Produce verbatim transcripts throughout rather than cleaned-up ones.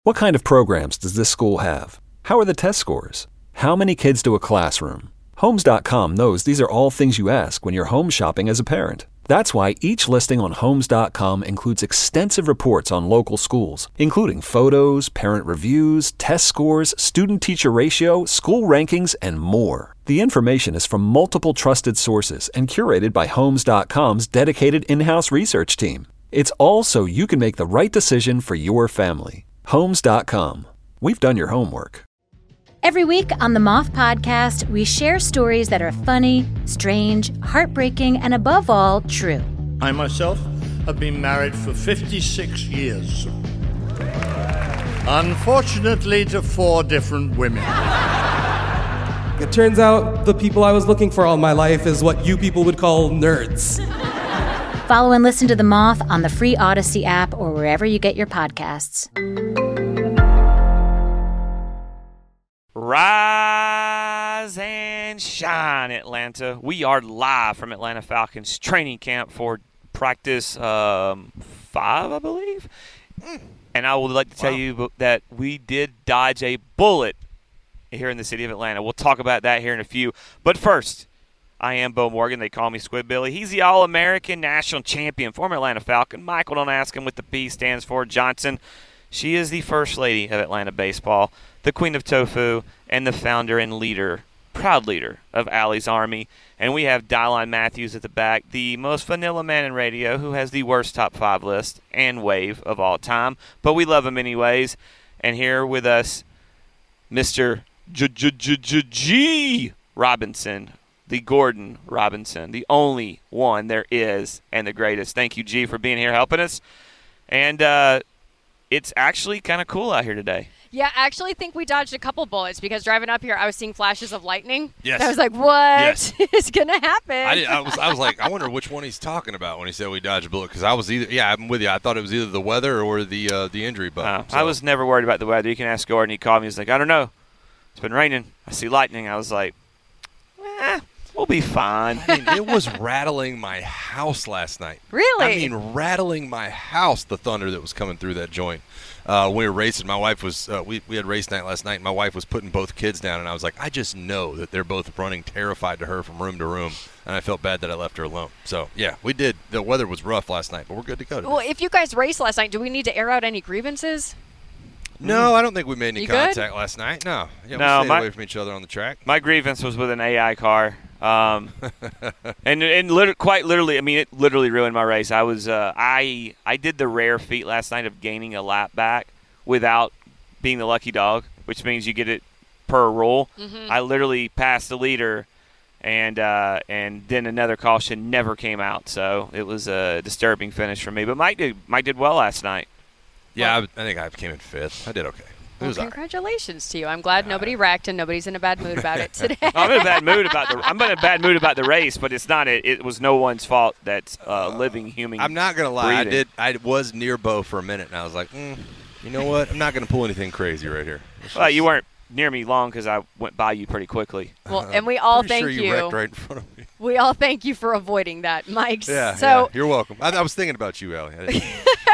What kind of programs does this school have? How are the test scores? How many kids do a classroom? Homes dot com knows these are all things you ask when you're home shopping as a parent. That's why each listing on Homes dot com includes extensive reports on local schools, including photos, parent reviews, test scores, student-teacher ratio, school rankings, and more. The information is from multiple trusted sources and curated by Homes dot com's dedicated in-house research team. It's all so you can make the right decision for your family. Homes dot com. We've done your homework. Every week on the Moth Podcast, we share stories that are funny, strange, heartbreaking, and above all, true. I myself have been married for fifty-six years. Unfortunately, to four different women. It turns out the people I was looking for all my life is what you people would call nerds. Follow and listen to The Moth on the free Odyssey app or wherever you get your podcasts. Rise and shine, Atlanta. We are live from Atlanta Falcons training camp for practice um, five, I believe. And I would like to tell wow. you that we did dodge a bullet here in the city of Atlanta. We'll talk about that here in a few. But first, I am Bo Morgan. They call me Squid Billy. He's the All-American National Champion, former Atlanta Falcon. Michael, don't ask him what the P stands for. Johnson. She is the First Lady of Atlanta baseball, the Queen of Tofu, and the founder and leader, proud leader of Allie's Army. And we have Dylan Matthews at the back, the most vanilla man in radio, who has the worst top five list and wave of all time. But we love him anyways. And here with us, Mister G Robinson, the Gordon Robinson, the only one there is and the greatest. Thank you, G, for being here helping us. And uh, it's actually kind of cool out here today. Yeah, I actually think we dodged a couple bullets because driving up here, I was seeing flashes of lightning. Yes. And I was like, what yes. is going to happen? I, did, I, was, I was like, I wonder which one he's talking about when he said we dodged a bullet, because I was either, yeah, I'm with you. I thought it was either the weather or the uh, the injury button. Uh, so. I was never worried about the weather. You can ask Gordon. He called me. He's like, I don't know. It's been raining. I see lightning. I was like, eh. We'll be fine. I mean, it was rattling my house last night. Really? I mean, rattling my house, the thunder that was coming through that joint. Uh, we were racing. My wife was, uh, we, we had race night last night, and my wife was putting both kids down, and I was like, I just know that they're both running terrified to her from room to room, and I felt bad that I left her alone. So, yeah, we did. The weather was rough last night, but we're good to go today. Well, if you guys raced last night, do we need to air out any grievances? No, I don't think we made any you contact good? last night. No. Yeah, no, we stayed my, away from each other on the track. My grievance was with an A I car. Um, and and liter- quite literally, I mean, it literally ruined my race. I was uh, I I did the rare feat last night of gaining a lap back without being the lucky dog, which means you get it per rule. Mm-hmm. I literally passed the leader, and uh, and then another caution never came out. So it was a disturbing finish for me. But Mike did Mike did well last night. Yeah, well, I, I think I came in fifth. I did okay. Well, congratulations right. to you. I'm glad nobody wrecked and nobody's in a bad mood about it today. I'm in a bad mood about the. I'm in a bad mood about the race, but it's not. It, it was no one's fault. That's uh, living human. I'm not gonna lie. breathing. I did. I was near Bo for a minute, and I was like, mm, you know what? I'm not gonna pull anything crazy right here. It's well, just, you weren't near me long because I went by you pretty quickly. Well, and we all Pretty thank sure you. you. wrecked right in front of me. We all thank you for avoiding that, Mike. Yeah. So yeah, you're welcome. I, I was thinking about you, Allie.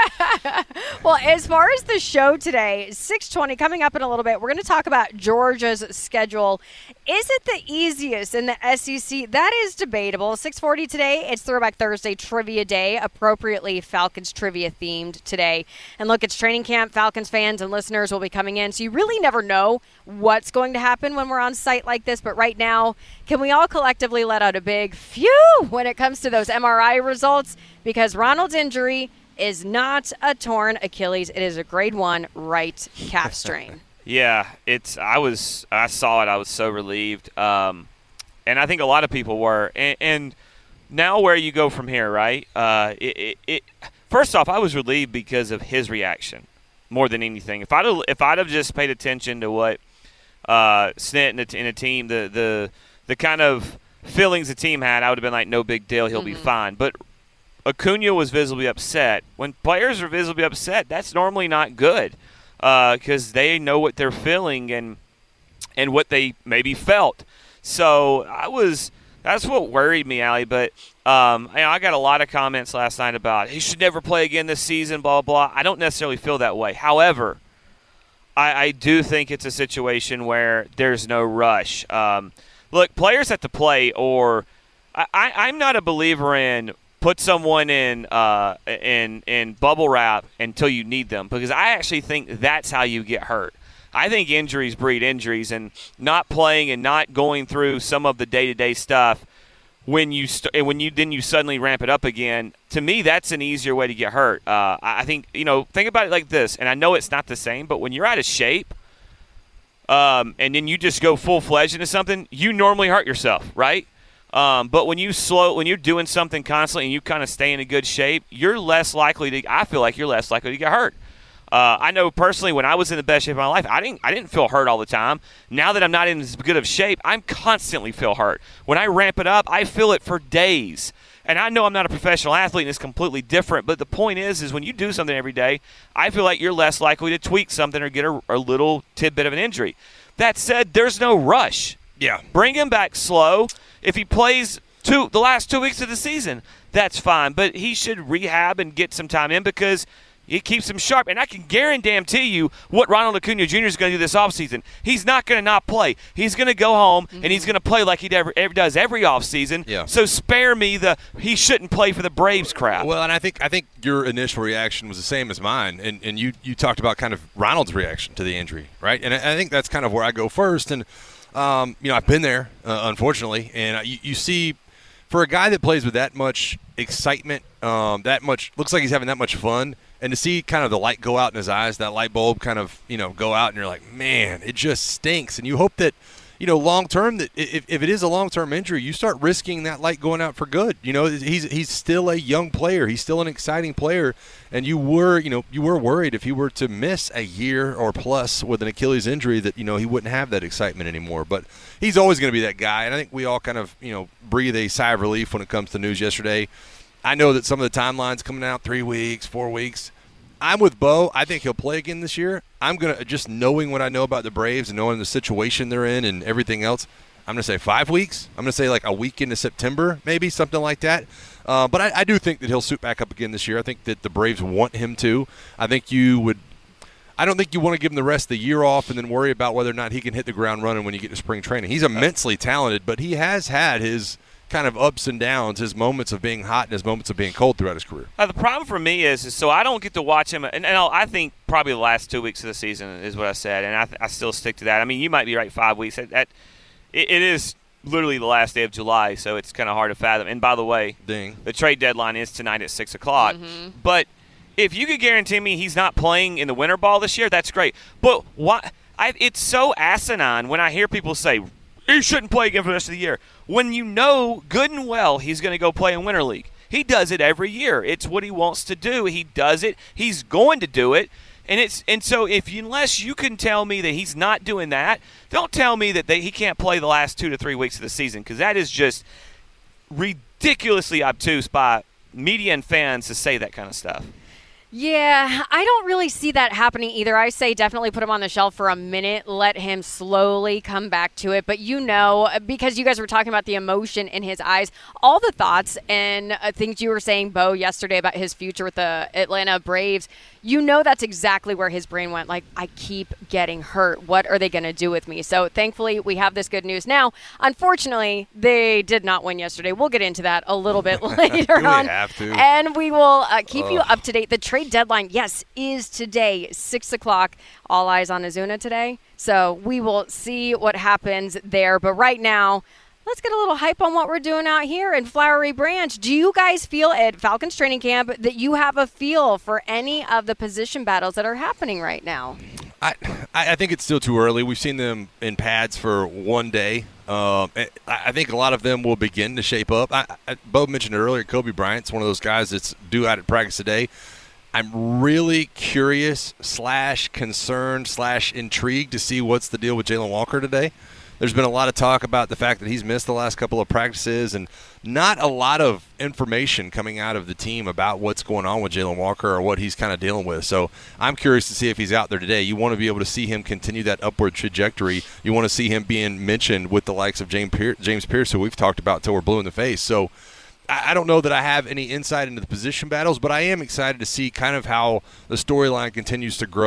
Well, as far as the show today, six twenty coming up in a little bit, we're going to talk about Georgia's schedule. Is it the easiest in the S E C? That is debatable. six forty today, it's Throwback Thursday Trivia Day, appropriately Falcons trivia themed today. And look, it's training camp. Falcons fans and listeners will be coming in, so you really never know what's going to happen when we're on site like this. But right now, can we all collectively let out a big phew when it comes to those M R I results? Because Ronald's injury is not a torn Achilles. It is a grade one right calf strain. Yeah, it's. I was. I saw it. I was so relieved, um, and I think a lot of people were. And, and now, where you go from here, right? Uh, it, it, it. First off, I was relieved because of his reaction more than anything. If I'd have, if I'd have just paid attention to what uh, Snit and the, and the team, the the the kind of feelings the team had, I would have been like, no big deal. He'll mm-hmm. be fine. But Acuna was visibly upset. When players are visibly upset, that's normally not good because uh, they know what they're feeling and and what they maybe felt. So I was that's what worried me, Allie. But um, you know, I got a lot of comments last night about he should never play again this season, blah, blah, blah. I don't necessarily feel that way. However, I, I do think it's a situation where there's no rush. Um, look, players have to play, or I, I, I'm not a believer in put someone in uh, in in bubble wrap until you need them, because I actually think that's how you get hurt. I think injuries breed injuries, and not playing and not going through some of the day-to-day stuff when you st- when you then you suddenly ramp it up again. To me, that's an easier way to get hurt. Uh, I think you know think about it like this, and I know it's not the same, but when you're out of shape, um, and then you just go full-fledged into something, you normally hurt yourself, right? Um, but when you slow, when you're doing something constantly and you kind of stay in a good shape, you're less likely to. I feel like you're less likely to get hurt. Uh, I know personally, when I was in the best shape of my life, I didn't I didn't feel hurt all the time. Now that I'm not in as good of shape, I'm constantly feel hurt. When I ramp it up, I feel it for days. And I know I'm not a professional athlete and it's completely different, but the point is, is when you do something every day, I feel like you're less likely to tweak something or get a, a little tidbit of an injury. That said, there's no rush. Yeah. Bring him back slow. If he plays two the last two weeks of the season, that's fine. But he should rehab and get some time in, because it keeps him sharp. And I can guarantee you what Ronald Acuna Junior is going to do this offseason. He's not going to not play. He's going to go home, mm-hmm. and he's going to play like he ever, ever does every offseason. Yeah. So spare me the he shouldn't play for the Braves crap. Well, and I think I think your initial reaction was the same as mine. And, and you, you talked about kind of Ronald's reaction to the injury, right? And I, I think that's kind of where I go first. And, um, you know, I've been there, uh, unfortunately. And you, you see, for a guy that plays with that much excitement, um, that much – looks like he's having that much fun – and to see kind of the light go out in his eyes, that light bulb kind of, you know, go out, and you're like, man, it just stinks. And you hope that, you know, long term, that if, if it is a long term injury, you start risking that light going out for good. You know, he's he's still a young player, he's still an exciting player, and you were, you know, you were worried if he were to miss a year or plus with an Achilles injury that, you know, he wouldn't have that excitement anymore. But he's always going to be that guy, and I think we all kind of, you know, breathe a sigh of relief when it comes to news yesterday. I know that some of the timelines coming out three weeks, four weeks. I'm with Bo. I think he'll play again this year. I'm going to, just knowing what I know about the Braves and knowing the situation they're in and everything else, I'm going to say five weeks. I'm going to say like a week into September, maybe, something like that. Uh, but I, I do think that he'll suit back up again this year. I think that the Braves want him to. I think you would – I don't think you want to give him the rest of the year off and then worry about whether or not he can hit the ground running when you get to spring training. He's immensely talented, but he has had his – kind of ups and downs, his moments of being hot and his moments of being cold throughout his career. Uh, the problem for me is, is so I don't get to watch him, and, and I'll, I think probably the last two weeks of the season is what I said, and I, th- I still stick to that. I mean, you might be right, five weeks. That, that it, it is literally the last day of July, so it's kind of hard to fathom. And by the way, Ding. the trade deadline is tonight at six o'clock. Mm-hmm. But if you could guarantee me he's not playing in the winter ball this year, that's great. But why? I, it's so asinine when I hear people say, he shouldn't play again for the rest of the year, when you know good and well he's going to go play in Winter League. He does it every year. It's what he wants to do. He does it. He's going to do it. And it's and so if you, unless you can tell me that he's not doing that, don't tell me that they, he can't play the last two to three weeks of the season, because that is just ridiculously obtuse by media and fans to say that kind of stuff. Yeah, I don't really see that happening either. I say definitely put him on the shelf for a minute, let him slowly come back to it. But you know, because you guys were talking about the emotion in his eyes, all the thoughts and uh, things you were saying, Bo, yesterday about his future with the Atlanta Braves, you know that's exactly where his brain went. Like, I keep getting hurt. What are they going to do with me? So thankfully, we have this good news now. Unfortunately, they did not win yesterday. We'll get into that a little bit later we on. have to. And we will uh, keep Ugh. you up to date. The trade deadline, yes, is today, six o'clock. All eyes on Ozuna today. So we will see what happens there. But right now, let's get a little hype on what we're doing out here in Flowery Branch. Do you guys feel at Falcons training camp that you have a feel for any of the position battles that are happening right now? I I think it's still too early. We've seen them in pads for one day. Um, I think a lot of them will begin to shape up. I, I, Bo mentioned it earlier, Kobe Bryant's one of those guys that's due out at practice today. I'm really curious slash concerned slash intrigued to see what's the deal with Jalen Walker today. There's been a lot of talk about the fact that he's missed the last couple of practices and not a lot of information coming out of the team about what's going on with Jalen Walker or what he's kind of dealing with. So I'm curious to see if he's out there today. You want to be able to see him continue that upward trajectory. You want to see him being mentioned with the likes of James Pierce, James Pierce, who we've talked about till we're blue in the face. So I don't know that I have any insight into the position battles, but I am excited to see kind of how the storyline continues to grow.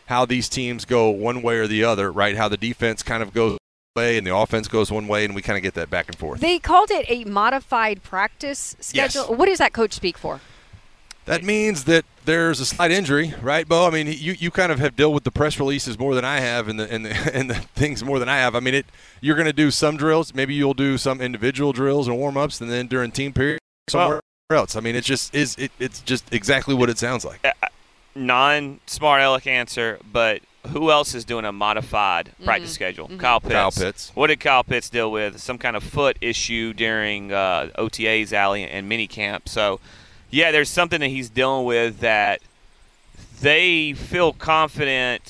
how these teams go one way or the other, right? How the defense kind of goes one way and the offense goes one way, and we kind of get that back and forth. They called it a modified practice schedule. Yes. What does that coach speak for? That means that there's a slight injury, right, Bo? I mean, you, you kind of have dealt with the press releases more than I have, and the and the, and the things more than I have. I mean, it you're going to do some drills. Maybe you'll do some individual drills and warm ups, and then during team period somewhere well, else. I mean, it's just is it, it's just exactly what it sounds like. Uh, non-smart aleck answer, but who else is doing a modified mm-hmm. practice schedule? Mm-hmm. Kyle Pitts. Kyle Pitts. What did Kyle Pitts deal with? Some kind of foot issue during uh, O T As, Allie, and minicamp. So. Yeah, there's something that he's dealing with that they feel confident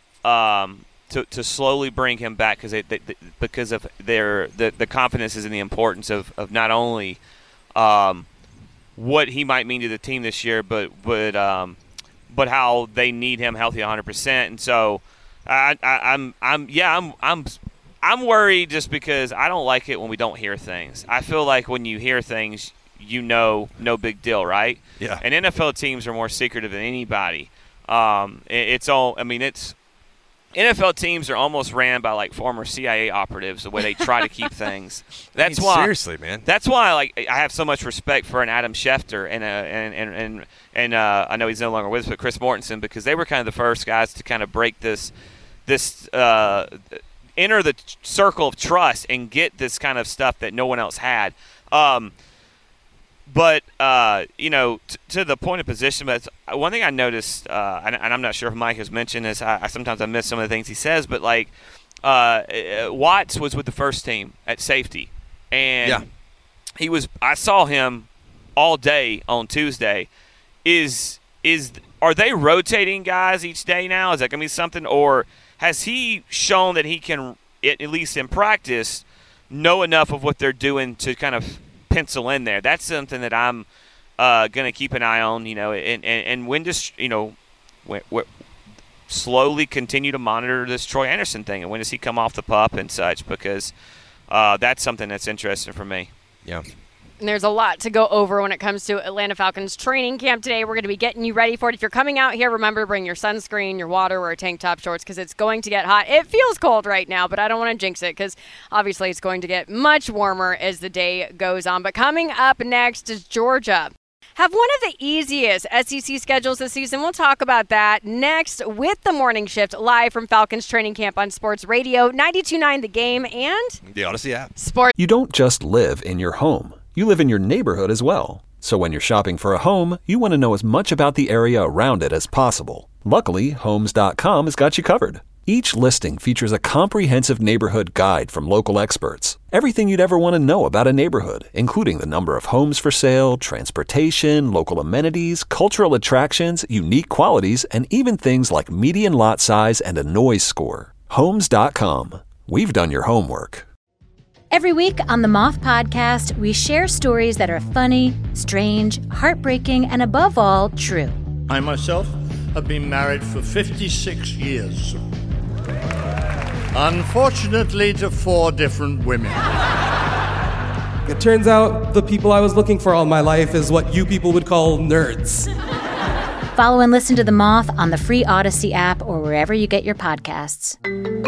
um, to to slowly bring him back because they, they, because of their the, the confidence is in the importance of, of not only um, what he might mean to the team this year, but but um, but how they need him healthy one hundred percent. And so I, I, I'm I'm yeah I'm I'm. I'm worried just because I don't like it when we don't hear things. I feel like when you hear things, you know, no big deal, right? Yeah. And N F L teams are more secretive than anybody. Um, it, it's all. I mean, it's N F L teams are almost ran by like former C I A operatives. The way they try to keep things. That's I mean, why. Seriously, man. That's why, like, I have so much respect for an Adam Schefter and uh, and and and, and uh, I know he's no longer with us, but Chris Mortensen, because they were kind of the first guys to kind of break this this. Uh, enter the t- circle of trust and get this kind of stuff that no one else had. Um, but, uh, you know, t- to the point of position, but one thing I noticed, uh, and, and I'm not sure if Mike has mentioned this, I, I sometimes I miss some of the things he says, but, like, uh, Watts was with the first team at safety. And yeah. he was – I saw him all day on Tuesday. Is is Are they rotating guys each day now? Is that going to be something – or – has he shown that he can, at least in practice, know enough of what they're doing to kind of pencil in there? That's something that I'm uh, going to keep an eye on, you know, and, and, and when does, you know, when, when, slowly continue to monitor this Troy Anderson thing, and when does he come off the pup and such, because uh, that's something that's interesting for me. Yeah. And there's a lot to go over when it comes to Atlanta Falcons training camp today. We're going to be getting you ready for it. If you're coming out here, remember to bring your sunscreen, your water, or a tank top, shorts, because it's going to get hot. It feels cold right now, but I don't want to jinx it because obviously it's going to get much warmer as the day goes on. But coming up next is Georgia. Have one of the easiest S E C schedules this season. We'll talk about that next with the Morning Shift, live from Falcons training camp on Sports Radio, ninety-two point nine The Game, and the Odyssey app. Sports. You don't just live in your home. You live in your neighborhood as well. So when you're shopping for a home, you want to know as much about the area around it as possible. Luckily, Homes dot com has got you covered. Each listing features a comprehensive neighborhood guide from local experts. Everything you'd ever want to know about a neighborhood, including the number of homes for sale, transportation, local amenities, cultural attractions, unique qualities, and even things like median lot size and a noise score. Homes dot com. We've done your homework. Every week on the Moth Podcast, we share stories that are funny, strange, heartbreaking, and above all, true. I myself have been married for fifty-six years. Unfortunately, to four different women. It turns out the people I was looking for all my life is what you people would call nerds. Follow and listen to The Moth on the free Odyssey app or wherever you get your podcasts.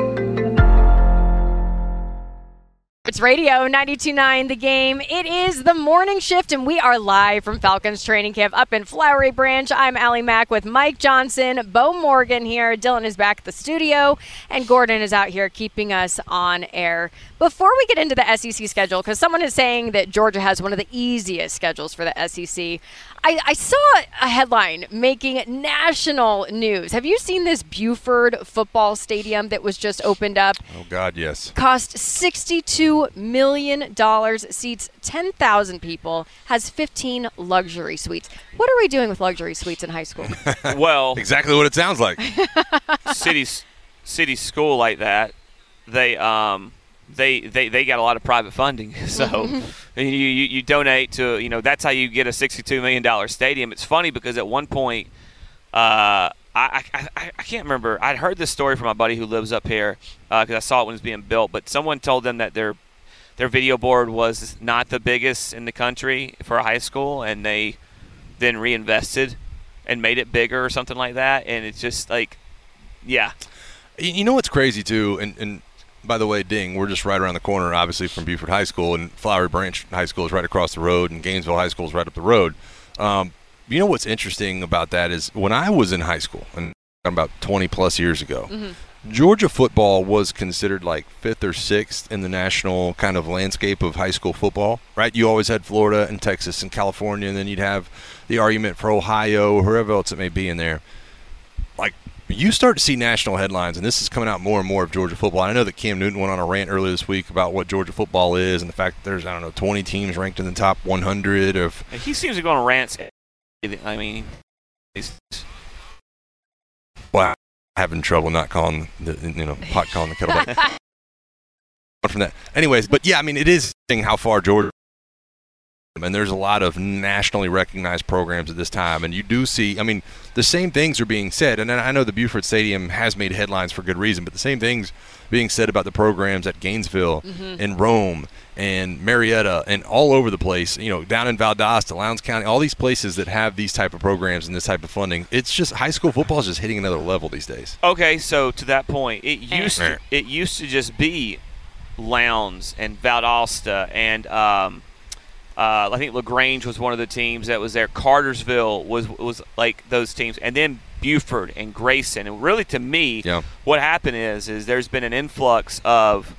It's Radio ninety-two point nine The Game. It is the Morning Shift, and we are live from Falcons training camp up in Flowery Branch. I'm Allie Mack with Mike Johnson, Bo Morgan here. Dylan is back at the studio, and Gordon is out here keeping us on air. Before we get into the S E C schedule, because someone is saying that Georgia has one of the easiest schedules for the S E C, I, I saw a headline making national news. Have you seen this Buford football stadium that was just opened up? Oh, God, yes. Cost sixty-two million dollars, seats ten thousand people, has fifteen luxury suites. What are we doing with luxury suites in high school? Well, exactly what it sounds like. city, city school like that, they um they, they, they got a lot of private funding. So you, you you donate to, you know, that's how you get a sixty-two million dollars stadium. It's funny because at one point, uh, I, I, I can't remember. I'd heard this story from my buddy who lives up here because uh, I saw it when it was being built. But someone told them that their their video board was not the biggest in the country for a high school, and they then reinvested and made it bigger or something like that. And it's just like Yeah. You know what's crazy, too, and, and by the way, ding, we're just right around the corner, obviously, from Buford High School, and Flowery Branch High School is right across the road, and Gainesville High School is right up the road. Um, you know what's interesting about that is when I was in high school, and about twenty-plus years ago, mm-hmm. Georgia football was considered like fifth or sixth in the national kind of landscape of high school football, right? You always had Florida and Texas and California, and then you'd have the argument for Ohio or whoever else it may be in there. Like, you start to see national headlines, and this is coming out more and more of Georgia football. I know that Cam Newton went on a rant earlier this week about what Georgia football is and the fact that there's, I don't know, twenty teams ranked in the top one hundred. Of He seems to go on rants. I mean, he's well, I'm having trouble not calling the, you know, pot calling the kettle black. From that. Anyways, but yeah, I mean, it is interesting how far Georgia, and there's a lot of nationally recognized programs at this time, and you do see, I mean, the same things are being said, and I know the Buford Stadium has made headlines for good reason, but the same things being said about the programs at Gainesville mm-hmm. and Rome and Marietta and all over the place, you know, down in Valdosta, Lowndes County, all these places that have these type of programs and this type of funding. It's just high school football is just hitting another level these days. Okay, so to that point, it used to, it used to just be Lowndes and Valdosta and um, uh, I think LaGrange was one of the teams that was there. Cartersville was was like those teams, and then Buford and Grayson. And really, to me, yeah. what happened is is there's been an influx of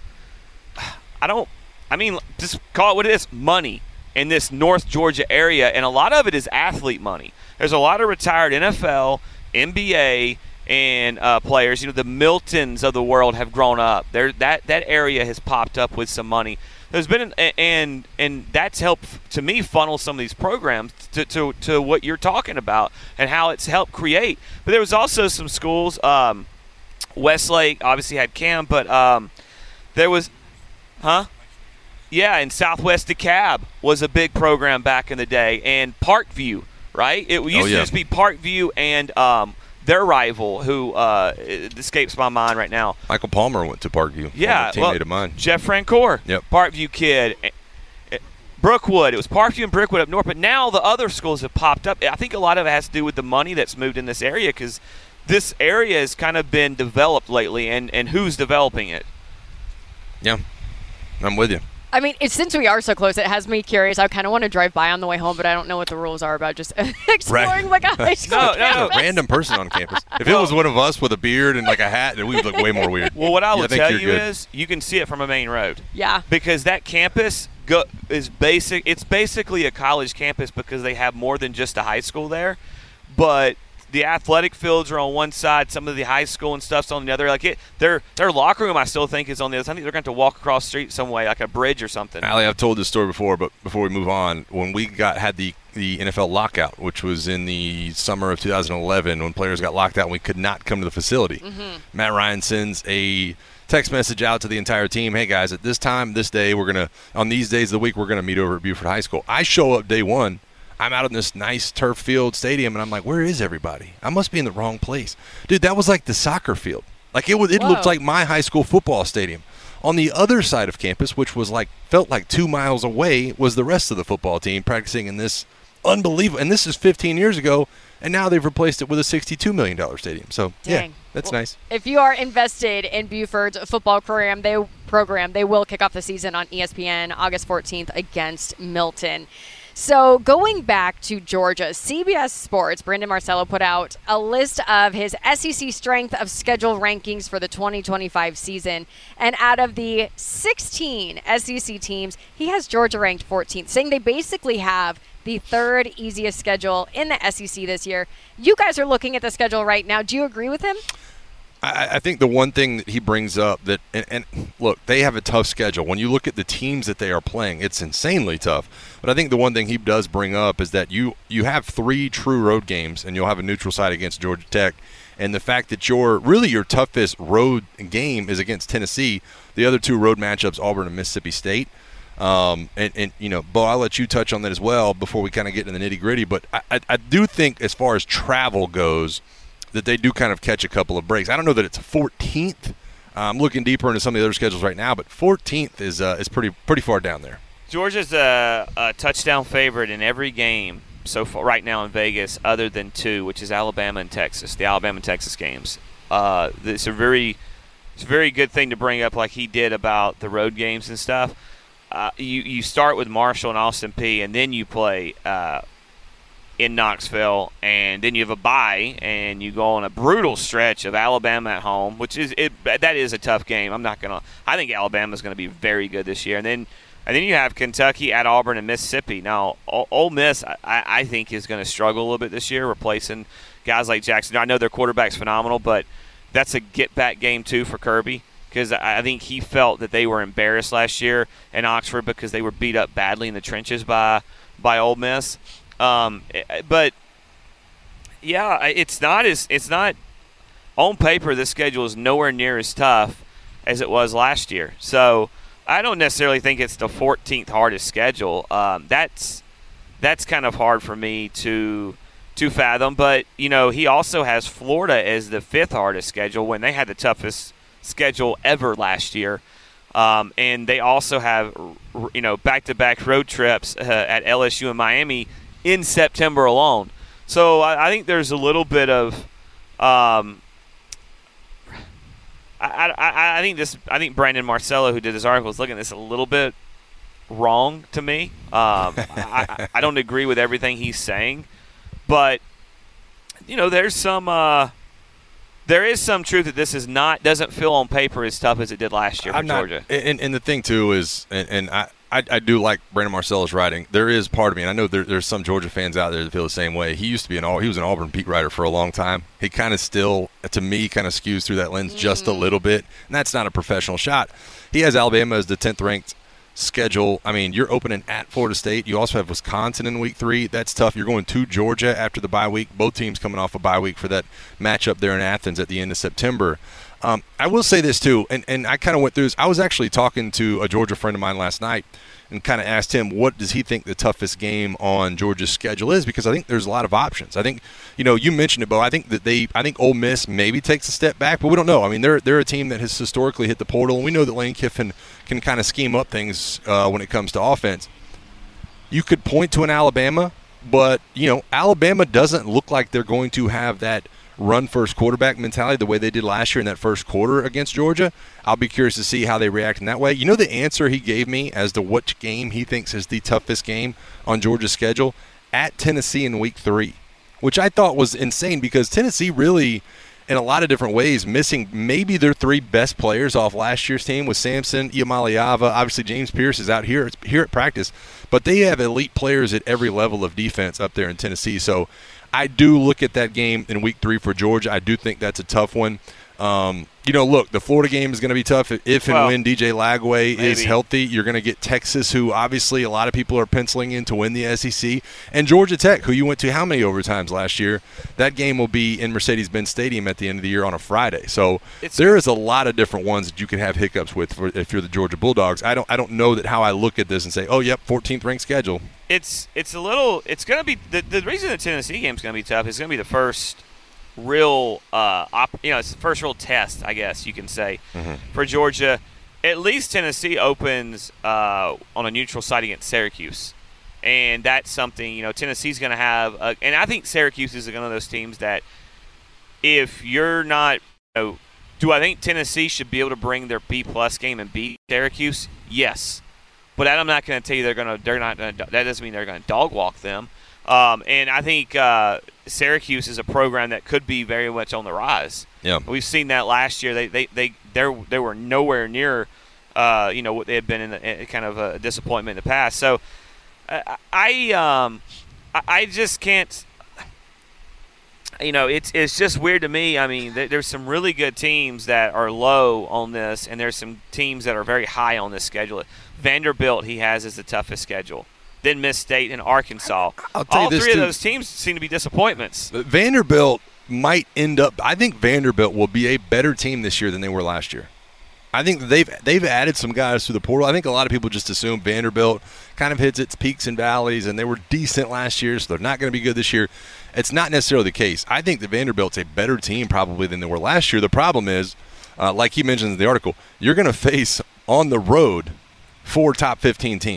I don't I mean just call it what it is, money in this North Georgia area, and a lot of it is athlete money. There's a lot of retired N F L, N B A, and uh, players. You know, the Miltons of the world have grown up. There, that that area has popped up with some money. There's been an, and and that's helped to me funnel some of these programs to, to, to what you're talking about and how it's helped create. But there was also some schools. Um, Westlake obviously had Cam, but um, there was, huh? Yeah, and Southwest DeKalb was a big program back in the day, and Parkview, right? It used oh, yeah. to just be Parkview and um, their rival, who uh, it escapes my mind right now. Michael Palmer went to Parkview. Yeah, a teammate well, of mine. Jeff Francoeur, yep. Parkview kid. Brookwood, it was Parkview and Brookwood up north, but now the other schools have popped up. I think a lot of it has to do with the money that's moved in this area, because this area has kind of been developed lately, and, and who's developing it? Yeah, I'm with you. I mean, it's, since we are so close, it has me curious. I kind of want to drive by on the way home, but I don't know what the rules are about just exploring right. like a high school no, campus. No, a random person on campus. If it was one of us with a beard and like a hat, then we would look way more weird. Well, what I will yeah, I tell you good. is you can see it from a main road. Yeah. Because that campus go, is basic. It's basically a college campus because they have more than just a high school there. But the athletic fields are on one side, some of the high school and stuff's on the other. Like it, their their locker room, I still think, is on the other side. I think they're going to have to walk across the street some way, like a bridge or something. Allie, I've told this story before, but before we move on, when we got had the, the N F L lockout, which was in the summer of two thousand eleven, when players got locked out and we could not come to the facility, mm-hmm. Matt Ryan sends a text message out to the entire team, hey, guys, at this time, this day, we're going to, on these days of the week, we're going to meet over at Buford High School. I show up day one. I'm out in this nice turf field stadium, and I'm like, where is everybody? I must be in the wrong place. Dude, that was like the soccer field. Like, it was, it looked like my high school football stadium. On the other side of campus, which was like, felt like two miles away, was the rest of the football team practicing in this unbelievable, and this is fifteen years ago, and now they've replaced it with a sixty-two million dollars stadium. So, Dang. yeah, that's well, nice. If you are invested in Buford's football program, they program, they will kick off the season on E S P N August fourteenth against Milton. So going back to Georgia, C B S Sports, Brandon Marcello put out a list of his S E C strength of schedule rankings for the twenty twenty-five season. And out of the sixteen S E C teams, he has Georgia ranked fourteenth, saying they basically have the third easiest schedule in the S E C this year. You guys are looking at the schedule right now. Do you agree with him? I, I think the one thing that he brings up that, and, and look, they have a tough schedule. When you look at the teams that they are playing, it's insanely tough. But I think the one thing he does bring up is that you, you have three true road games, and you'll have a neutral site against Georgia Tech. And the fact that your really your toughest road game is against Tennessee, the other two road matchups, Auburn and Mississippi State. Um, and, and, you know, Bo, I'll let you touch on that as well before we kind of get into the nitty-gritty. But I, I, I do think as far as travel goes, that they do kind of catch a couple of breaks. I don't know that it's fourteenth. Uh, I'm looking deeper into some of the other schedules right now, but fourteenth is uh, is pretty pretty far down there. Georgia's a, a touchdown favorite in every game so far right now in Vegas, other than two, which is Alabama and Texas, the Alabama and Texas games. Uh, it's a very it's a very good thing to bring up, like he did about the road games and stuff. Uh, you you start with Marshall and Austin Peay, and then you play uh, in Knoxville, and then you have a bye, and you go on a brutal stretch of Alabama at home, which is it, that is a tough game. I'm not gonna. I think Alabama's going to be very good this year, and then and then you have Kentucky at Auburn and Mississippi. Now, Ole Miss, I, I think, is going to struggle a little bit this year, replacing guys like Jackson. I know their quarterback's phenomenal, but that's a get-back game too for Kirby, because I think he felt that they were embarrassed last year in Oxford because they were beat up badly in the trenches by by Ole Miss. Um, but yeah, it's not as it's not on paper. The schedule is nowhere near as tough as it was last year. So I don't necessarily think it's the fourteenth hardest schedule. Um, that's that's kind of hard for me to to fathom. But you know, he also has Florida as the fifth hardest schedule when they had the toughest schedule ever last year. Um, and they also have you know back-to-back road trips uh, at L S U and Miami in September alone. So I, I think there's a little bit of um, I, I, I think this I think Brandon Marcello, who did this article, is looking at this a little bit wrong to me. Um, I, I don't agree with everything he's saying, but you know there's some uh, there is some truth that this is not doesn't feel on paper as tough as it did last year for I'm not, Georgia. And, and the thing too is, and, and I. I, I do like Brandon Marcello's writing. There is part of me, and I know there, there's some Georgia fans out there that feel the same way. He used to be an he was an Auburn beat writer for a long time. He kind of still, to me, kind of skews through that lens mm-hmm. just a little bit, and that's not a professional shot. He has Alabama as the tenth ranked schedule. I mean, you're opening at Florida State. You also have Wisconsin in week three. That's tough. You're going to Georgia after the bye week. Both teams coming off a bye week for that matchup there in Athens at the end of September. Um, I will say this too, and, and I kind of went through this. I was actually talking to a Georgia friend of mine last night and kind of asked him what does he think the toughest game on Georgia's schedule is, because I think there's a lot of options. I think, you know, you mentioned it, Bo. I think that they, I think Ole Miss maybe takes a step back, but we don't know. I mean, they're they're a team that has historically hit the portal, and we know that Lane Kiffin can kind of scheme up things uh, when it comes to offense. You could point to an Alabama, but, you know, Alabama doesn't look like they're going to have that run-first quarterback mentality the way they did last year in that first quarter against Georgia. I'll be curious to see how they react in that way. You know the answer he gave me as to what game he thinks is the toughest game on Georgia's schedule? At Tennessee in week three, which I thought was insane because Tennessee really, in a lot of different ways, missing maybe their three best players off last year's team with Samson, Iamaleava. Obviously, James Pierce is out here, here at practice, but they have elite players at every level of defense up there in Tennessee. So I do look at that game in week three for Georgia. I do think that's a tough one. Um, you know, look, the Florida game is going to be tough if and well, when D J Lagway maybe. is healthy. You're going to get Texas, who obviously a lot of people are penciling in to win the S E C, and Georgia Tech, who you went to how many overtimes last year? That game will be in Mercedes-Benz Stadium at the end of the year on a Friday. So it's, there is a lot of different ones that you can have hiccups with for, if you're the Georgia Bulldogs. I don't I don't know that how I look at this and say, oh, yep, fourteenth ranked schedule. It's it's a little – it's going to be the, – the reason the Tennessee game is going to be tough is going to be the first real uh, – op, you know, it's the first real test, I guess you can say, mm-hmm. for Georgia. At least Tennessee opens uh, on a neutral site against Syracuse. And that's something, you know, Tennessee's going to have a, – and I think Syracuse is one of those teams that if you're not you know, – do I think Tennessee should be able to bring their B-plus game and beat Syracuse? Yes. But I'm not going to tell you they're going to. They're not. Gonna, that doesn't mean they're going to dog walk them. Um, and I think uh, Syracuse is a program that could be very much on the rise. Yeah, we've seen that last year. They they they they they were nowhere near, uh, you know, what they had been in, the, in kind of a disappointment in the past. So I I, um, I just can't. You know, it's it's just weird to me. I mean, there's some really good teams that are low on this, and there's some teams that are very high on this schedule. Vanderbilt, he has as the toughest schedule. Then Miss State and Arkansas. I'll tell All you this three too. of those teams seem to be disappointments. Vanderbilt might end up – I think Vanderbilt will be a better team this year than they were last year. I think they've they've added some guys to the portal. I think a lot of people just assume Vanderbilt kind of hits its peaks and valleys, and they were decent last year, so they're not going to be good this year. It's not necessarily the case. I think that Vanderbilt's a better team probably than they were last year. The problem is, uh, like he mentions in the article, you're going to face on the road four top fifteen teams.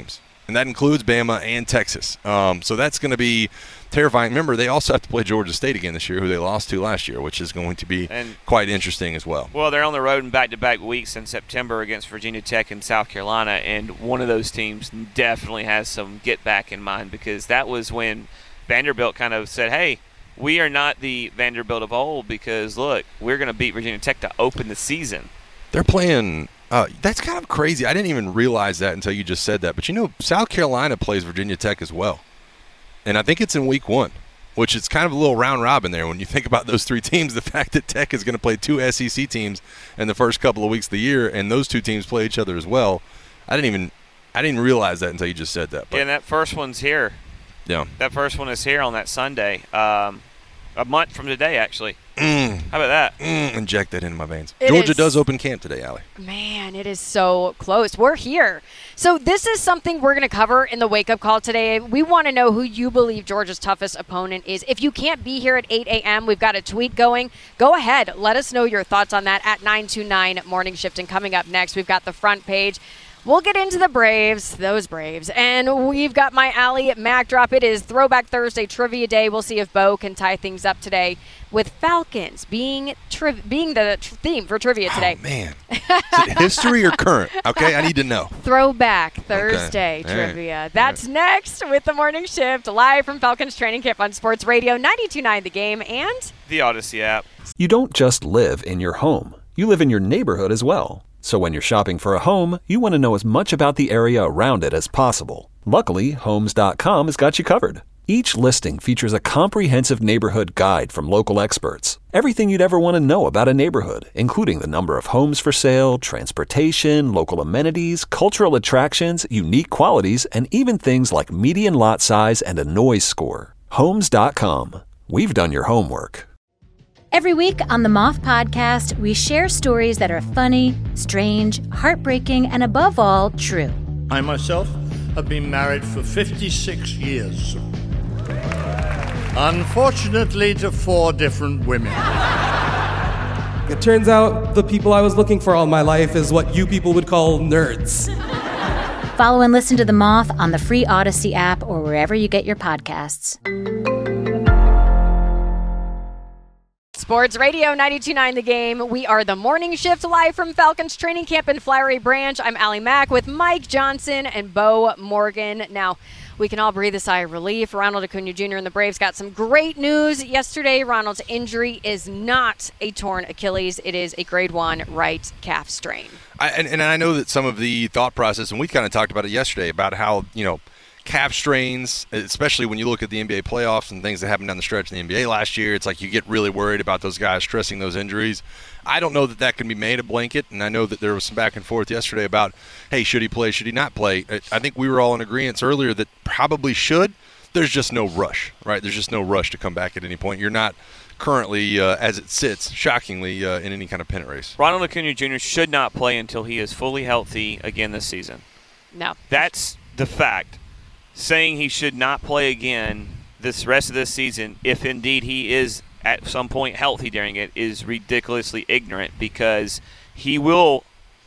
and that includes Bama and Texas. Um, so that's going to be terrifying. Remember, they also have to play Georgia State again this year, who they lost to last year, which is going to be and, quite interesting as well. Well, they're on the road in back-to-back weeks in September against Virginia Tech and South Carolina, and one of those teams definitely has some get-back in mind, because that was when Vanderbilt kind of said, hey, we are not the Vanderbilt of old because, look, we're going to beat Virginia Tech to open the season. They're playing uh, – that's kind of crazy. I didn't even realize that until you just said that. But, you know, South Carolina plays Virginia Tech as well. And I think it's in week one, which is kind of a little round robin there. When you think about those three teams, the fact that Tech is going to play two S E C teams in the first couple of weeks of the year, and those two teams play each other as well, I didn't even – I didn't realize that until you just said that. But, yeah, and that first one's here. Yeah. That first one is here on that Sunday, um, a month from today, actually. Mm. How about that? Mm, inject that into my veins. It Georgia is, does open camp today, Allie. Man, it is so close. We're here. So this is something we're going to cover in the wake-up call today. We want to know who you believe Georgia's toughest opponent is. If you can't be here at eight a.m., we've got a tweet going. Go ahead. Let us know your thoughts on that at nine two nine Morning Shift. And coming up next, we've got the front page. We'll get into the Braves, those Braves, and we've got my Allie Mac drop. It is Throwback Thursday Trivia Day. We'll see if Bo can tie things up today with Falcons being tri- being the tr- theme for trivia today. Oh, man. Is it history or current? Okay, I need to know. Throwback Thursday Okay. All Trivia. right. That's All next with the Morning Shift, live from Falcons Training Camp on Sports Radio ninety-two point nine The Game and The Odyssey app. You don't just live in your home, you live in your neighborhood as well. So when you're shopping for a home, you want to know as much about the area around it as possible. Luckily, Homes dot com has got you covered. Each listing features a comprehensive neighborhood guide from local experts. Everything you'd ever want to know about a neighborhood, including the number of homes for sale, transportation, local amenities, cultural attractions, unique qualities, and even things like median lot size and a noise score. Homes dot com. We've done your homework. Every week on the Moth Podcast, we share stories that are funny, strange, heartbreaking, and above all, true. I myself have been married for fifty-six years. Unfortunately, to four different women. It turns out the people I was looking for all my life is what you people would call nerds. Follow and listen to The Moth on the free Odyssey app or wherever you get your podcasts. Sports Radio ninety-two point nine The Game. We are the Morning Shift live from Falcons Training Camp in Flowery Branch. I'm Allie Mack with Mike Johnson and Bo Morgan. Now, we can all breathe a sigh of relief. Ronald Acuna Junior and the Braves got some great news yesterday. Ronald's injury is not a torn Achilles. It is a grade one right calf strain. I, and, and I know that some of the thought process, and we kind of talked about it yesterday, about how, you know, calf strains, especially when you look at the N B A playoffs and things that happened down the stretch in the N B A last year, it's like you get really worried about those guys stressing those injuries. I don't know that that can be made a blanket, and I know that there was some back and forth yesterday about, hey, should he play, should he not play? I think we were all in agreement earlier that probably should. There's just no rush, right? There's just no rush to come back at any point. You're not currently, uh, as it sits, shockingly, uh, in any kind of pennant race. Ronald Acuna Junior should not play until he is fully healthy again this season. No. That's the fact. Saying he should not play again this rest of this season, if indeed he is at some point healthy during it, is ridiculously ignorant, because he will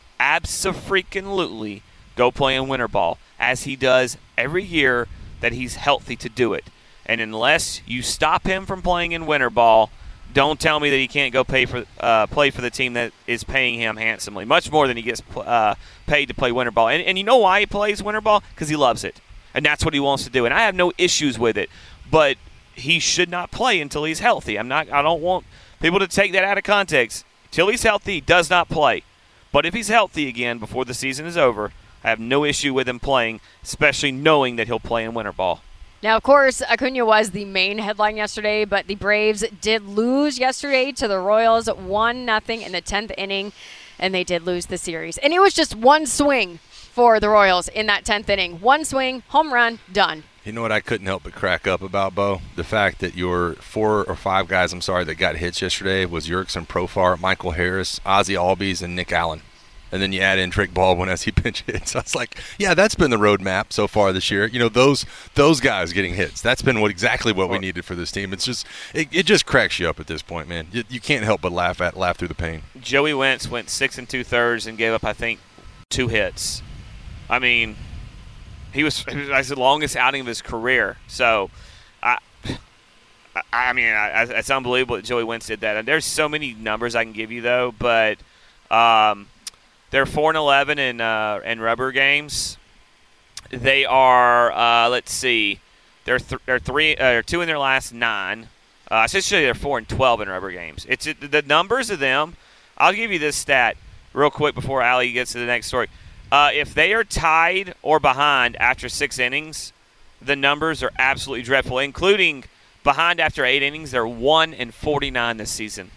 abso-freaking-lutely go play in winter ball, as he does every year that he's healthy to do it. And unless you stop him from playing in winter ball, don't tell me that he can't go pay for uh, play for the team that is paying him handsomely, much more than he gets uh, paid to play winter ball. And, and you know why he plays winter ball? Because he loves it. And that's what he wants to do. And I have no issues with it. But he should not play until he's healthy. I'm not I don't want people to take that out of context. Until he's healthy, he does not play. But if he's healthy again before the season is over, I have no issue with him playing, especially knowing that he'll play in winter ball. Now, of course, Acuna was the main headline yesterday, but the Braves did lose yesterday to the Royals one nothing in the tenth inning, and they did lose the series. And it was just one swing for the Royals in that tenth inning. One swing, home run, done. You know what I couldn't help but crack up about, Bo? The fact that your four or five guys, I'm sorry, that got hits yesterday was Yerkson Profar, Michael Harris, Ozzie Albies, and Nick Allen. And then you add in Drake Baldwin as he pinch hits. I was like, yeah, that's been the roadmap so far this year. You know, those those guys getting hits. That's been what exactly what we needed for this team. It's just it, it just cracks you up at this point, man. You, you can't help but laugh at laugh through the pain. Joey Wentz went six and two thirds and gave up, I think, two hits. I mean, He was, he was the longest outing of his career. So, I, I, I mean, I, it's unbelievable that Joey Wentz did that. And there's so many numbers I can give you though, but um, they're four and eleven in uh, in rubber games. They are, uh, let's see, they're th- they're three, uh, two in their last nine. Uh, essentially, they're four and twelve in rubber games. It's it, the numbers of them. I'll give you this stat real quick before Allie gets to the next story. Uh, if they are tied or behind after six innings, the numbers are absolutely dreadful, including behind after eight innings. They're one and forty-nine this season.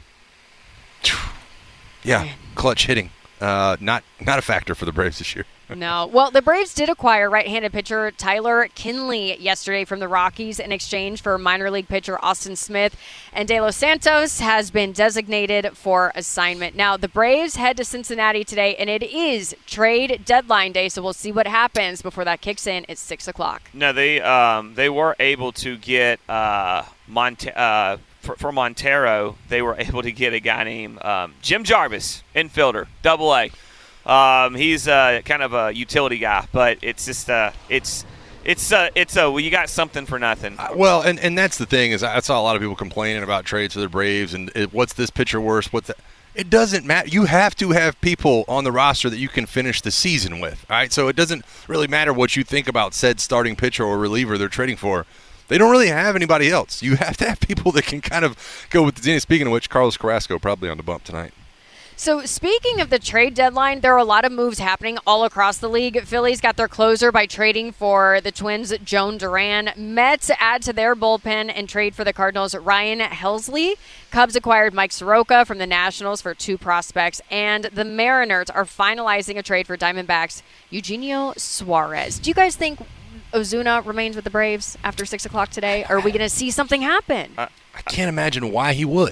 Yeah, clutch hitting. Uh, not not a factor for the Braves this year. No. Well, the Braves did acquire right-handed pitcher Tyler Kinley yesterday from the Rockies in exchange for minor league pitcher Austin Smith. And De Los Santos has been designated for assignment. Now, the Braves head to Cincinnati today, and it is trade deadline day, so we'll see what happens before that kicks in at six o'clock. No, they um, they were able to get uh, Monte- uh, for, for Montero, they were able to get a guy named um, Jim Jarvis, infielder, double A. Um, he's uh, kind of a utility guy, but it's just uh, it's it's uh, it's a well, you got something for nothing. Uh, well, and, and that's the thing is I saw a lot of people complaining about trades for the Braves and it, what's this pitcher worse? What's that? It doesn't matter. You have to have people on the roster that you can finish the season with. All right, so it doesn't really matter what you think about said starting pitcher or reliever they're trading for. They don't really have anybody else. You have to have people that can kind of go with the team. Speaking of which, Carlos Carrasco probably on the bump tonight. So speaking of the trade deadline, there are a lot of moves happening all across the league. Phillies got their closer by trading for the Twins' Joan Duran. Mets add to their bullpen and trade for the Cardinals' Ryan Helsley. Cubs acquired Mike Soroka from the Nationals for two prospects. And the Mariners are finalizing a trade for Diamondbacks' Eugenio Suarez. Do you guys think Ozuna remains with the Braves after six o'clock today? Or are we going to see something happen? I, I can't imagine why he would.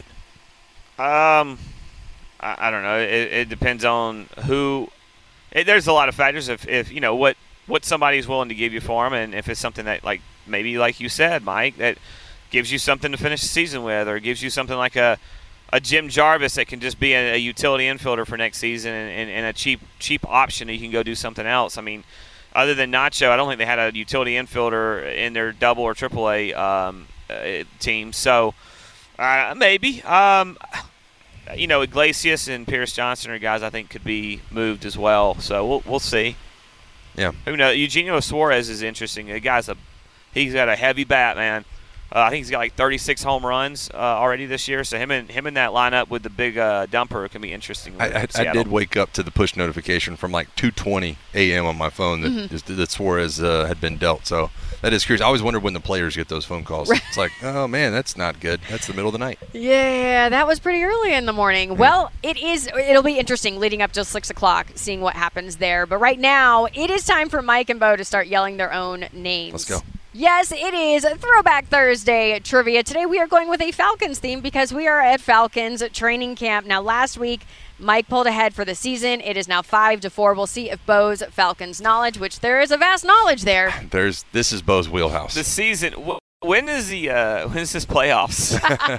Um... I don't know. It, it depends on who. It, there's a lot of factors. If, if you know what, what somebody's willing to give you for him, and if it's something that, like maybe like you said, Mike, that gives you something to finish the season with, or gives you something like a, a Jim Jarvis that can just be a, a utility infielder for next season, and, and, and a cheap cheap option that you can go do something else. I mean, other than Nacho, I don't think they had a utility infielder in their double or triple A um, uh, team. So uh, maybe. Um, You know, Iglesias and Pierce Johnson are guys I think could be moved as well. So we'll we'll see. Yeah. Who knows? Eugenio Suarez is interesting. The guy's a he's got a heavy bat, man. Uh, I think he's got like thirty-six home runs uh, already this year. So him and him in that lineup with the big uh, dumper can be interesting. I, I, I did wake up to the push notification from like two twenty a.m. on my phone that, mm-hmm. just, that Suarez uh, had been dealt. So that is curious. I always wondered when the players get those phone calls. It's like, oh man, that's not good. That's the middle of the night. Yeah, that was pretty early in the morning. Yeah. Well, it is. It'll be interesting leading up to six o'clock, seeing what happens there. But right now, it is time for Mike and Bo to start yelling their own names. Let's go. Yes, it is Throwback Thursday trivia. Today we are going with a Falcons theme because we are at Falcons training camp. Now, last week, Mike pulled ahead for the season. It is now five to four. We'll see if Bo's Falcons knowledge, which there is a vast knowledge there. There's this is Bo's wheelhouse. The season. Wh- when is the uh, when is this playoffs?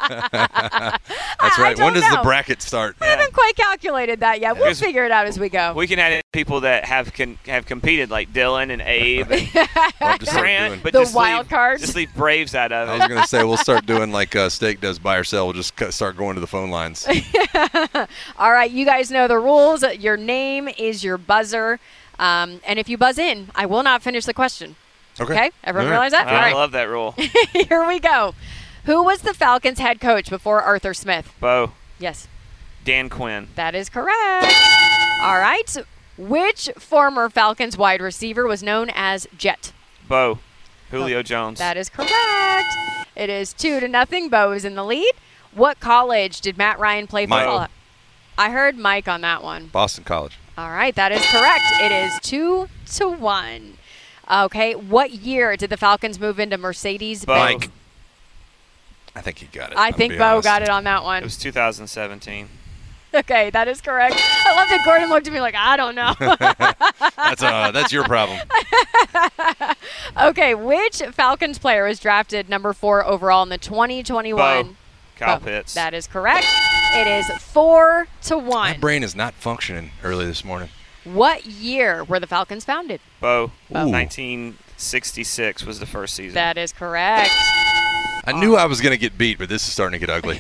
That's right. When does know. the bracket start? I haven't quite calculated that yet. We'll figure it out as we go. We can add in people that have con- have competed, like Dylan and Abe and we'll Grant, but the just wild leave, cards. Just leave Braves out of it. I was going to say we'll start doing like uh, Steak does buy or sell. We'll just start going to the phone lines. All right, you guys know the rules. Your name is your buzzer, um, and if you buzz in, I will not finish the question. Okay. Okay? Everyone right. realize that? I All right. love that rule. Here we go. Who was the Falcons head coach before Arthur Smith? Bo. Yes. Dan Quinn. That is correct. All right. Which former Falcons wide receiver was known as Jet? Bo. Julio oh, Jones. That is correct. It is two to nothing. Bo is in the lead. What college did Matt Ryan play Mike. football at? I heard Mike on that one. Boston College. All right. That is correct. It is two to one. Okay, what year did the Falcons move into Mercedes-Benz? Mike. I think he got it. I think Bo honest. got it on that one. It was two thousand seventeen. Okay, that is correct. I love that Gordon looked at me like, I don't know. that's uh, that's your problem. Okay, which Falcons player was drafted number four overall in the twenty twenty-one? Bo. Kyle Bo. Pitts. That is correct. It is four to one. My brain is not functioning early this morning. What year were the Falcons founded? Bo. Ooh. nineteen sixty-six was the first season. That is correct. I knew I was going to get beat, but this is starting to get ugly.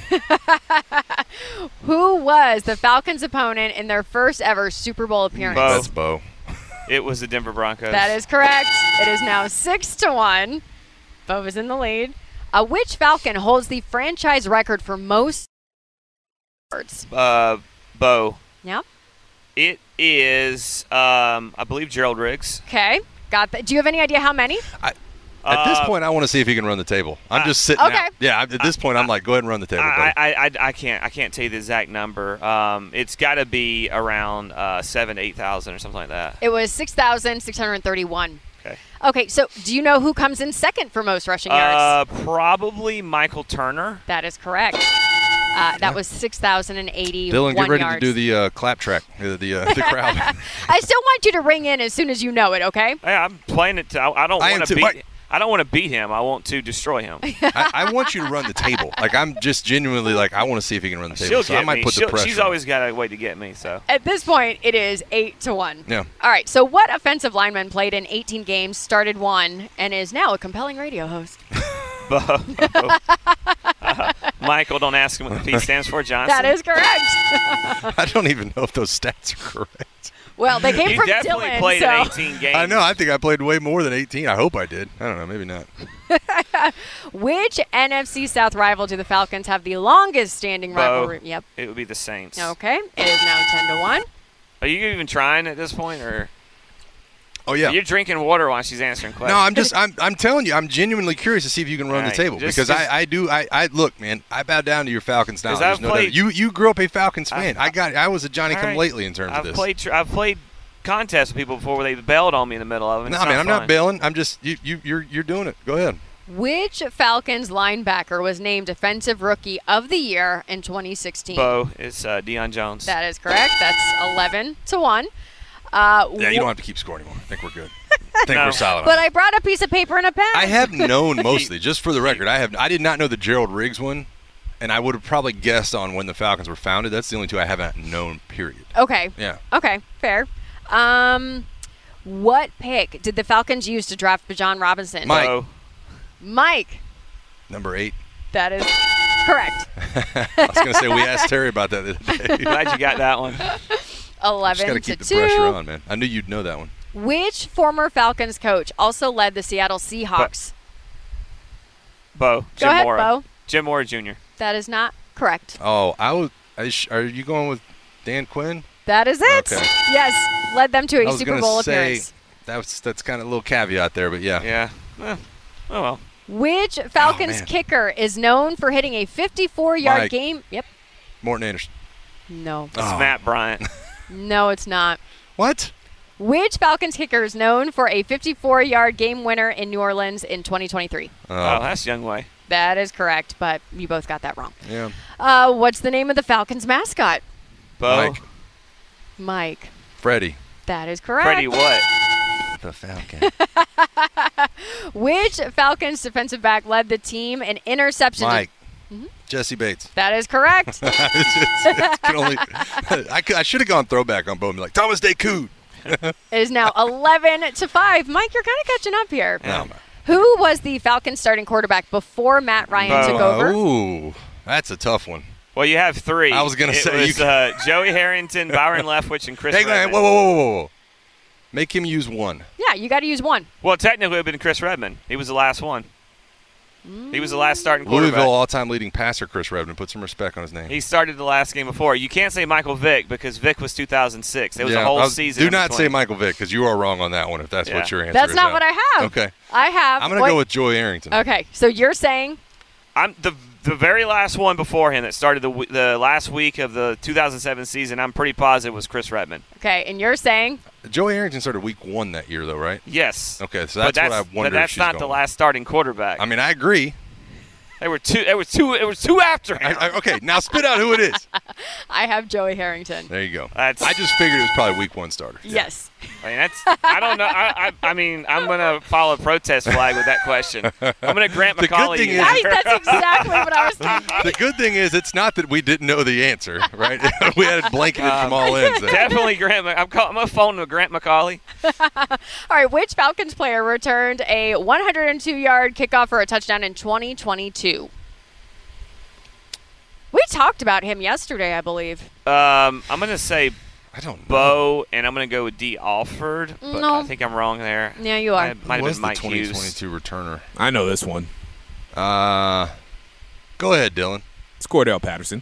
Who was the Falcons' opponent in their first ever Super Bowl appearance? Bo. That's Bo. It was the Denver Broncos. That is correct. It is now six to one. Bo is in the lead. Uh, which Falcon holds the franchise record for most yards? Uh, Bo. Yeah. It is, um, I believe, Gerald Riggs. Okay. Got that. Do you have any idea how many? I, at this Uh, point, I want to see if he can run the table. I'm uh, just sitting okay. out. Yeah, at this point, I'm like, go ahead and run the table, I, buddy. I, I, I can't I can't tell you the exact number. Um, it's got to be around uh, seven to eight thousand or something like that. It was six thousand six hundred thirty-one. Okay. Okay, so do you know who comes in second for most rushing yards? Uh, probably Michael Turner. That is correct. Uh, that was six thousand eighty-one Dylan, get ready yards. to do the uh, clap track, uh, the, uh, the crowd. I still want you to ring in as soon as you know it, okay? Hey, I'm playing it. To, I, I don't I am want to too. beat. What? I don't want to beat him. I want to destroy him. I, I want you to run the table. Like, I'm just genuinely like, I want to see if he can run the table. She'll so get I might me. put the She'll- pressure she's on. always got a way to get me. So At this point, it is eight to one. Yeah. All right, so what offensive lineman played in eighteen games, started one, and is now a compelling radio host? Bo. Uh, Michael, don't ask him what the P stands for. Johnson. That is correct. I don't even know if those stats are correct. Well, they came You from definitely Dylan, played so. in eighteen games. I know. I think I played way more than eighteen. I hope I did. I don't know. Maybe not. Which N F C South rival do the Falcons have the longest standing Bo. rivalry? Yep. It would be the Saints. Okay. It is now ten to one. Are you even trying at this point, or Oh, yeah. you're drinking water while she's answering questions? No, I'm just, I'm, I'm telling you, I'm genuinely curious to see if you can run All the right, table just- because just- I, I do, I, I look, man, I bow down to your Falcons now. 'Cause There's I've no doubt. played- You, you grew up a Falcons fan. I've- I got, I was a Johnny All come right. lately in terms I've of this. played. tr- I've played contests with people before where they bailed on me in the middle of it. No, It's man, I'm fun. not bailing. I'm just, you, you, you're, you're doing it. Go ahead. Which Falcons linebacker was named Defensive Rookie of the Year in twenty sixteen? Bo, it's uh, Deion Jones. That is correct. That's eleven to one. Uh, Yeah, you wh- don't have to keep score anymore. I think we're good. I think No. we're solid. on But that. I brought a piece of paper and a pen. I have known mostly, just for the record. I have. I did not know the Gerald Riggs one, and I would have probably guessed on when the Falcons were founded. That's the only two I haven't known. Period. Okay. Yeah. Okay. Fair. Um, what pick did the Falcons use to draft Bijan Robinson? Mike. Bo, Mike. Number eight. That is correct. I was going to say we asked Terry about that the other day. glad you got that one. Eleven Just got to to keep the two. pressure on, man. I knew you'd know that one. Which former Falcons coach also led the Seattle Seahawks? Bo, Jim Go ahead, Mora. Bo. Jim Mora Junior That is not correct. Oh, I was. I sh- Are you going with Dan Quinn? That is it. Okay. Yes, led them to I a was Super gonna Bowl say, appearance. That was that's kind of a little caveat there, but yeah. Yeah. Eh, oh well. Which Falcons man. kicker is known for hitting a fifty-four-yard Mike. game? Yep. Morton Anderson. No. It's Oh. Matt Bryant. No, it's not. What? Which Falcons kicker is known for a fifty-four-yard game winner in New Orleans in twenty twenty-three? oh, Uh, that's Young Way. That is correct, but you both got that wrong. yeah. Uh, what's the name of the Falcons mascot? Bo. Mike. Mike. Freddie. That is correct. Freddie what? The Falcon. Which Falcons defensive back led the team in interceptions? Mike. Mm-hmm. Jesse Bates. That is correct. It's just- it can only, I, could- I should have gone throwback on Bo and be like, Thomas Day Cood. It is now eleven to five. Mike, you're kind of catching up here. No, man. Who was the Falcons starting quarterback before Matt Ryan Bo. took over? Ooh, that's a tough one. Well, you have three. I was gonna it say, was, you- uh, Joey Harrington, Byron Leftwich, and Chris. Hey, man, Redmond. whoa, whoa, whoa, whoa, whoa. Make him use one. Yeah, you got to use one. Well, technically, it would have been Chris Redmond. He was the last one. He was the last starting quarterback. Louisville all-time leading passer Chris Redmond. Put some respect on his name. He started the last game before. You can't say Michael Vick because Vick was two thousand six. It was Yeah, a whole I was- season. Do in not say between. Michael Vick because you are wrong on that one. If that's Yeah. what your answer That's is. not now. what I have. Okay. I have. I'm gonna what- go with Joey Arrington. Okay, so you're saying I'm the the very last one before him that started the w- the last week of the two thousand seven season. I'm pretty positive was Chris Redmond. okay, and you're saying Joey Arrington started week one that year, though, right? Yes. Okay, so but that's, that's what I wonder But that's if she's not going the with. last starting quarterback. I mean, I agree. There were two. There were two. There were two after him. I, I, okay, now spit out who it is. I have Joey Harrington. There you go. That's- I just figured it was probably week one starter. Yes. I mean, that's. I don't know. I. I, I mean, I'm gonna follow a protest flag with that question. I'm gonna Grant The good McCauley. thing is- Right, that's exactly what I was thinking. The good thing is, it's not that we didn't know the answer, right? We had it blanketed from all ends. there. Definitely Grant. Mc- I'm, call, I'm gonna phone him Grant McCauley. All right, which Falcons player returned a one hundred two yard kickoff for a touchdown in twenty twenty-two? We talked about him yesterday, I believe. Um, I'm gonna say I don't know. Bo, and I'm gonna go with D. Alford, but No. I think I'm wrong there. Yeah, you are. It Who might have was been the Mike twenty Hughes. twenty-two returner? I know this one. Uh, go ahead, Dylan. It's Cordell Patterson.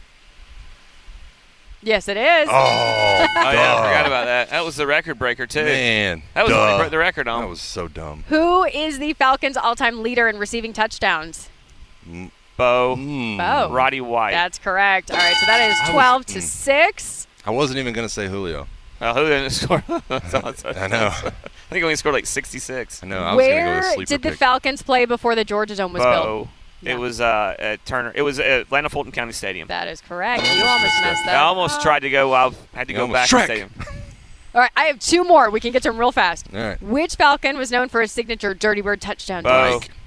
Yes, it is. Oh, Oh yeah, I forgot about that. That was the record breaker too. man. That was the one he Duh. broke the record on. That was so dumb. Who is the Falcons' all-time leader in receiving touchdowns? Bo, Mm. Bo. Roddy White. That's correct. All right, so that is I was- twelve to mm. six. I wasn't even going to say Julio. Oh, who didn't score? I know. I think he only scored like sixty-six. I know. I was going to go Where with sleeper did the pick. Falcons play before the Georgia Dome was built? Bo. Yeah. It was uh, at Turner. It was at Atlanta Fulton County Stadium. That is correct. You almost messed I up. almost tried to go. I had to You go almost back to the Shrek. stadium. All right, I have two more. We can get to them real fast. All right. Which Falcon was known for his signature Dirty Bird touchdown? Bo. pass?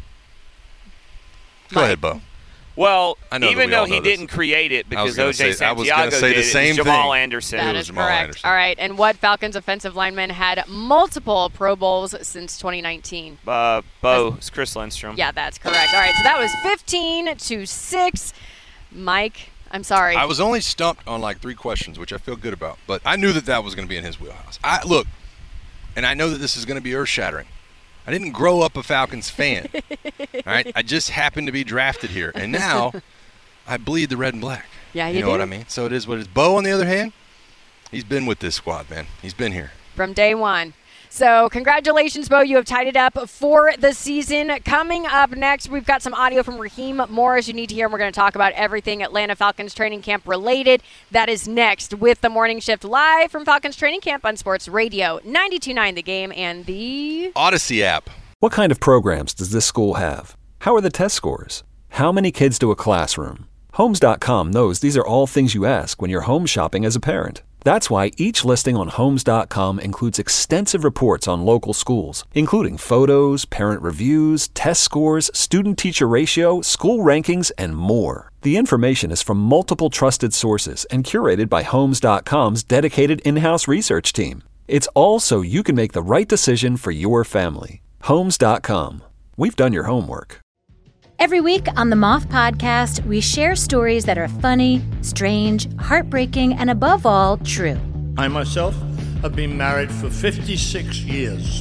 Go ahead, Bo. Well, I know that even we all though he know this. didn't create it I was because gonna O J say- I was gonna Santiago say the did it, same it's Jamal thing. Anderson. That It was is Jamal correct. Anderson. All right, and what Falcons offensive lineman had multiple Pro Bowls since twenty nineteen? Uh, Bo, it's Chris Lindstrom. Yeah, that's correct. All right, so that was fifteen to six. Mike, I'm sorry. I was only stumped on like three questions, which I feel good about. But I knew that that was going to be in his wheelhouse. I look, and I know that this is going to be earth-shattering. I didn't grow up a Falcons fan. All right, I just happened to be drafted here, and now I bleed the red and black. Yeah, you you know do. what I mean. So it is what it is. Bo, on the other hand, he's been with this squad, man. He's been here. From day one. So congratulations, Bo. You have tied it up for the season. Coming up next, we've got some audio from Raheem Morris you need to hear, and we're going to talk about everything Atlanta Falcons training camp related. That is next with the Morning Shift live from Falcons training camp on Sports Radio ninety-two point nine The Game and the Odyssey app. What kind of programs does this school have? How are the test scores? How many kids do a classroom? Homes dot com knows these are all things you ask when you're home shopping as a parent. That's why each listing on Homes dot com includes extensive reports on local schools, including photos, parent reviews, test scores, student-teacher ratio, school rankings, and more. The information is from multiple trusted sources and curated by Homes dot com's dedicated in-house research team. It's all so you can make the right decision for your family. Homes dot com. We've done your homework. Every week on the Moth Podcast, we share stories that are funny, strange, heartbreaking, and above all, true. I myself have been married for fifty-six years.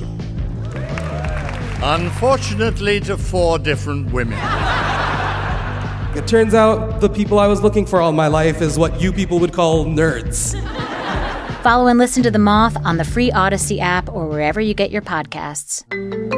Unfortunately, to four different women. It turns out the people I was looking for all my life is what you people would call nerds. Follow and listen to The Moth on the free Odyssey app or wherever you get your podcasts.